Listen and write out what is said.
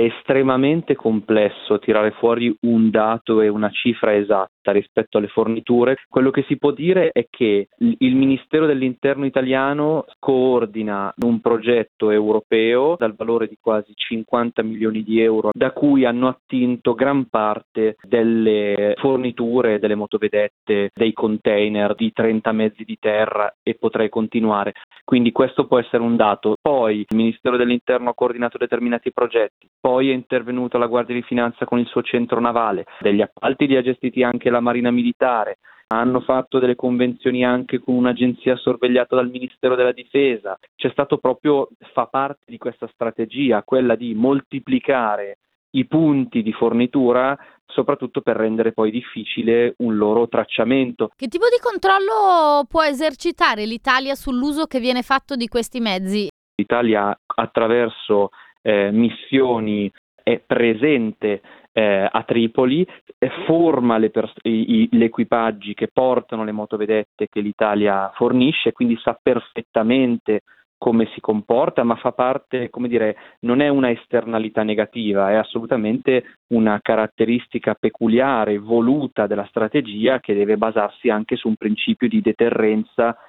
estremamente complesso tirare fuori un dato e una cifra esatta rispetto alle forniture. Quello che si può dire è che il Ministero dell'Interno italiano coordina un progetto europeo dal valore di quasi 50 milioni di euro, da cui hanno attinto gran parte delle forniture delle motovedette, dei container, di 30 mezzi di terra, e potrei continuare. Quindi questo può essere un dato. Poi il Ministero dell'Interno ha coordinato determinati progetti, poi è intervenuta la Guardia di Finanza con il suo centro navale, degli appalti li ha gestiti anche la Marina Militare, hanno fatto delle convenzioni anche con un'agenzia sorvegliata dal Ministero della Difesa. Fa parte di questa strategia, quella di moltiplicare i punti di fornitura, soprattutto per rendere poi difficile un loro tracciamento. Che tipo di controllo può esercitare l'Italia sull'uso che viene fatto di questi mezzi? L'Italia, attraverso missioni, è presente a Tripoli, forma gli equipaggi che portano le motovedette che l'Italia fornisce, quindi sa perfettamente come si comporta, ma fa parte, non è una esternalità negativa, è assolutamente una caratteristica peculiare, voluta della strategia, che deve basarsi anche su un principio di deterrenza